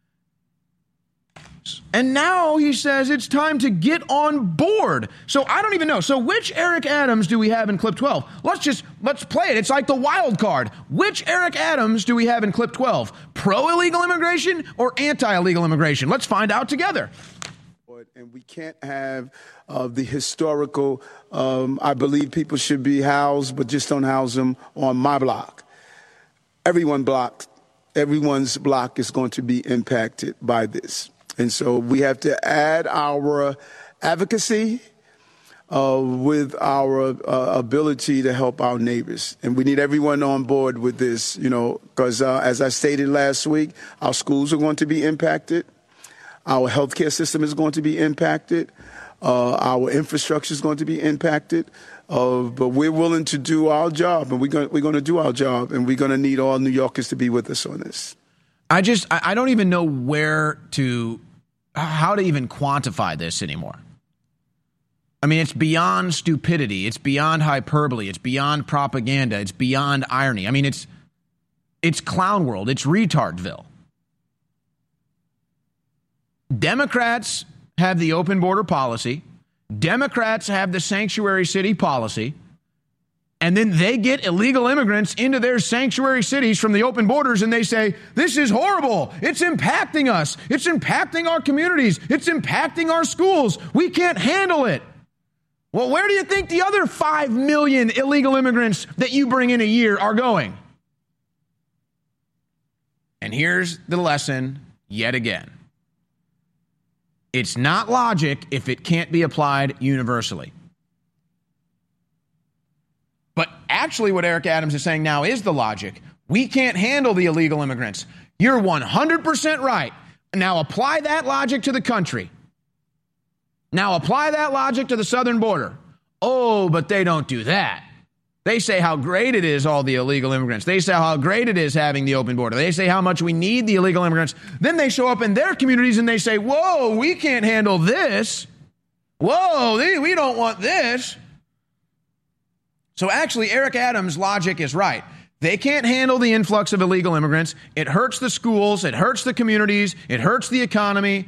And now he says it's time to get on board. So I don't even know. So which Eric Adams do we have in clip 12? Let's play it. It's like the wild card. Which Eric Adams do we have in clip 12? Pro-illegal immigration or anti-illegal immigration? Let's find out together. And we can't have the historical, I believe people should be housed, but just don't house them on my block. Everyone's block is going to be impacted by this. And so we have to add our advocacy with our ability to help our neighbors. And we need everyone on board with this, because as I stated last week, our schools are going to be impacted. Our healthcare system is going to be impacted. Our infrastructure is going to be impacted. But we're willing to do our job, and we're going to do our job, and we're going to need all New Yorkers to be with us on this. I don't even know how to even quantify this anymore. I mean, it's beyond stupidity. It's beyond hyperbole. It's beyond propaganda. It's beyond irony. I mean, it's clown world. It's retardville. Democrats have the open border policy. Democrats have the sanctuary city policy. And then they get illegal immigrants into their sanctuary cities from the open borders, and they say, this is horrible. It's impacting us. It's impacting our communities. It's impacting our schools. We can't handle it. Well, where do you think the other 5 million illegal immigrants that you bring in a year are going? And here's the lesson yet again. It's not logic if it can't be applied universally. But actually what Eric Adams is saying now is the logic. We can't handle the illegal immigrants. You're 100% right. Now apply that logic to the country. Now apply that logic to the southern border. Oh, but they don't do that. They say how great it is, all the illegal immigrants. They say how great it is having the open border. They say how much we need the illegal immigrants. Then they show up in their communities and they say, whoa, we can't handle this. Whoa, we don't want this. So actually, Eric Adams' logic is right. They can't handle the influx of illegal immigrants. It hurts the schools. It hurts the communities. It hurts the economy.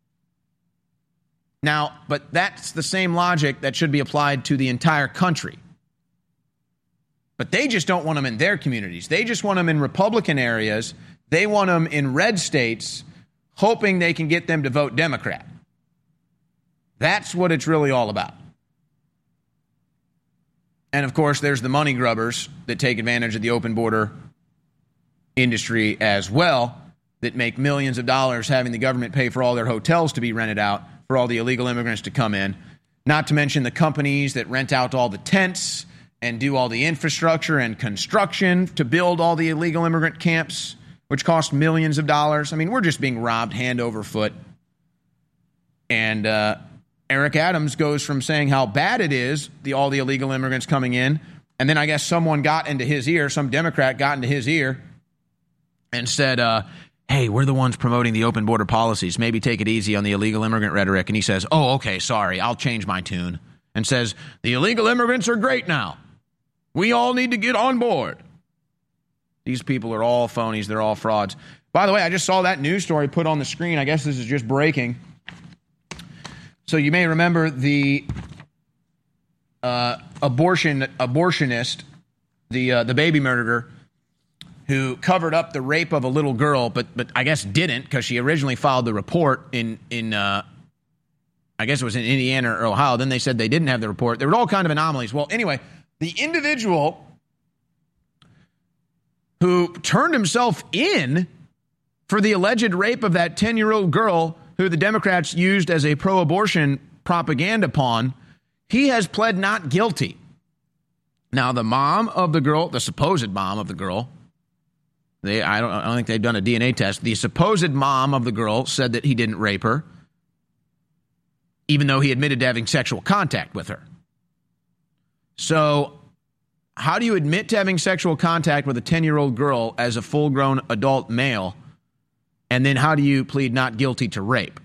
Now, but that's the same logic that should be applied to the entire country. But they just don't want them in their communities. They just want them in Republican areas. They want them in red states, hoping they can get them to vote Democrat. That's what it's really all about. And, of course, there's the money grubbers that take advantage of the open border industry as well, that make millions of dollars having the government pay for all their hotels to be rented out for all the illegal immigrants to come in. Not to mention the companies that rent out all the tents and do all the infrastructure and construction to build all the illegal immigrant camps, which cost millions of dollars. I mean, we're just being robbed hand over foot. And Eric Adams goes from saying how bad it is, all the illegal immigrants coming in, and then I guess someone got into his ear, some Democrat got into his ear and said, hey, we're the ones promoting the open border policies. Maybe take it easy on the illegal immigrant rhetoric. And he says, oh, okay, sorry, I'll change my tune. And says, the illegal immigrants are great now. We all need to get on board. These people are all phonies. They're all frauds. By the way, I just saw that news story put on the screen. I guess this is just breaking. So you may remember the abortionist, the baby murderer, who covered up the rape of a little girl, but I guess didn't, because she originally filed the report in I guess it was in Indiana or Ohio. Then they said they didn't have the report. There were all kind of anomalies. Well, anyway, the individual who turned himself in for the alleged rape of that 10-year-old girl who the Democrats used as a pro-abortion propaganda pawn, he has pled not guilty. Now, the mom of the girl, the supposed mom of the girl, I don't think they've done a DNA test. The supposed mom of the girl said that he didn't rape her, even though he admitted to having sexual contact with her. So how do you admit to having sexual contact with a 10-year-old girl as a full-grown adult male, and then how do you plead not guilty to rape?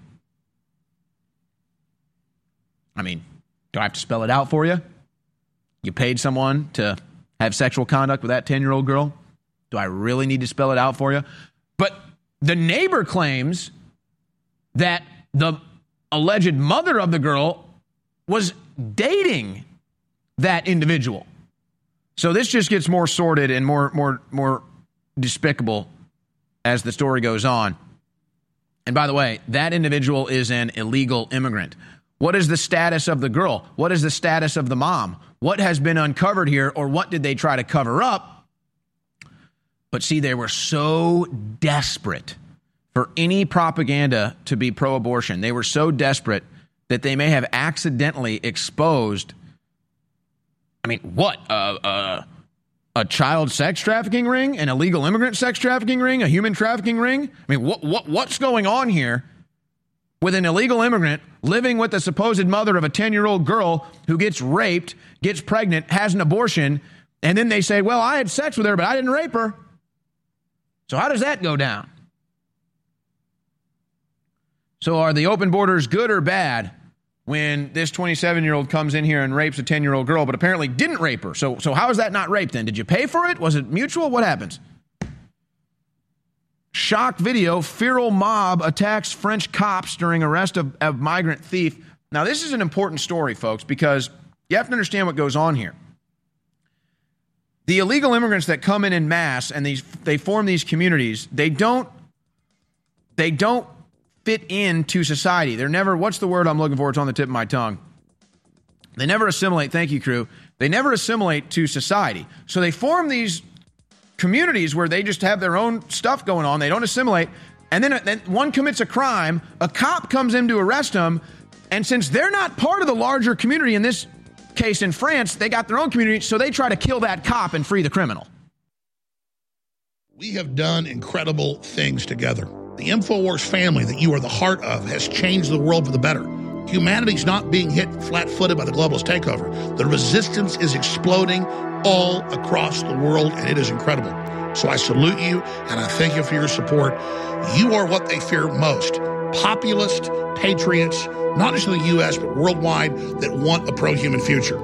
I mean, do I have to spell it out for you? You paid someone to have sexual conduct with that 10-year-old girl? Do I really need to spell it out for you? But the neighbor claims that the alleged mother of the girl was dating that individual. So this just gets more sordid and more despicable as the story goes on. And by the way, that individual is an illegal immigrant. What is the status of the girl? What is the status of the mom? What has been uncovered here, or what did they try to cover up? But see, they were so desperate for any propaganda to be pro-abortion. They were so desperate that they may have accidentally exposed, I mean, what? A child sex trafficking ring? An illegal immigrant sex trafficking ring? A human trafficking ring? I mean, what's going on here with an illegal immigrant living with the supposed mother of a 10-year-old girl who gets raped, gets pregnant, has an abortion, and then they say, well, I had sex with her, but I didn't rape her. So how does that go down? So are the open borders good or bad when this 27-year-old comes in here and rapes a 10-year-old girl, but apparently didn't rape her? So how is that not rape then? Did you pay for it? Was it mutual? What happens? Shock video, feral mob attacks French cops during arrest of migrant thief. Now, this is an important story, folks, because you have to understand what goes on here. The illegal immigrants that come in mass and they form these communities, they don't fit into society. They're never, what's the word I'm looking for? It's on the tip of my tongue. They never assimilate. Thank you, crew. They never assimilate to society. So they form these communities where they just have their own stuff going on. They don't assimilate. And then one commits a crime. A cop comes in to arrest them. And since they're not part of the larger community, in this case in France, they got their own community, so they try to kill that cop and free the criminal. We have done incredible things together. The InfoWars family that you are the heart of has changed the world for the better. Humanity's not being hit flat-footed by the globalist takeover. The resistance is exploding all across the world, and it is incredible. So I salute you, and I thank you for your support. You are what they fear most. Populist patriots, not just in the U.S., but worldwide, that want a pro-human future.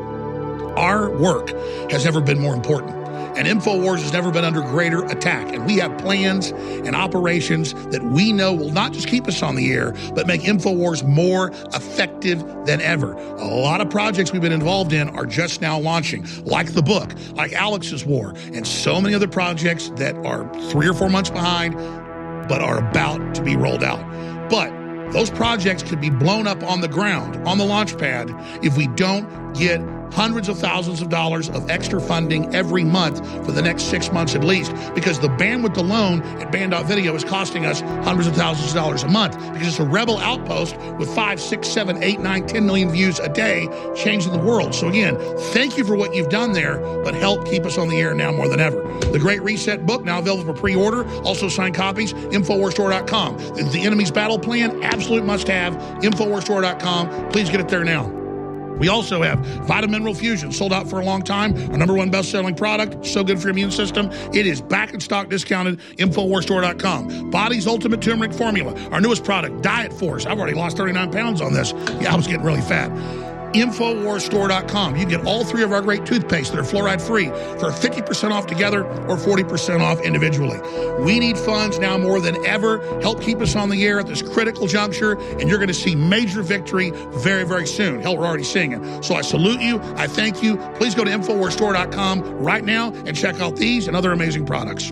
Our work has never been more important. And InfoWars has never been under greater attack. And we have plans and operations that we know will not just keep us on the air, but make InfoWars more effective than ever. A lot of projects we've been involved in are just now launching, like the book, like Alex's War, and so many other projects that are 3 or 4 months behind, but are about to be rolled out. But those projects could be blown up on the ground, on the launch pad, if we don't get hundreds of thousands of dollars of extra funding every month for the next 6 months at least, because the bandwidth alone at Band.video is costing us hundreds of thousands of dollars a month, because it's a rebel outpost with 5, 6, 7, 8, 9, 10 million views a day, changing the world. So again, thank you for what you've done there, but help keep us on the air now more than ever. The Great Reset book, now available for pre-order, also signed copies, InfoWarsStore.com. The Enemy's Battle Plan, absolute must-have, InfoWarsStore.com. Please get it there now. We also have Vitamin Mineral Fusion, sold out for a long time. Our #1 best-selling product, so good for your immune system. It is back in stock, discounted, InfoWarsStore.com. Body's Ultimate Turmeric Formula, our newest product, Diet Force. I've already lost 39 pounds on this. Yeah, I was getting really fat. InfoWarsStore.com. You get all 3 of our great toothpastes that are fluoride-free for 50% off together or 40% off individually. We need funds now more than ever. Help keep us on the air at this critical juncture, and you're going to see major victory very, very soon. Hell, we're already seeing it. So I salute you. I thank you. Please go to InfoWarsStore.com right now and check out these and other amazing products.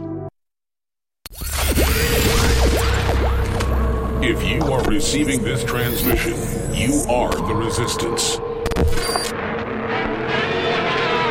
If you are receiving this transmission, you are the resistance.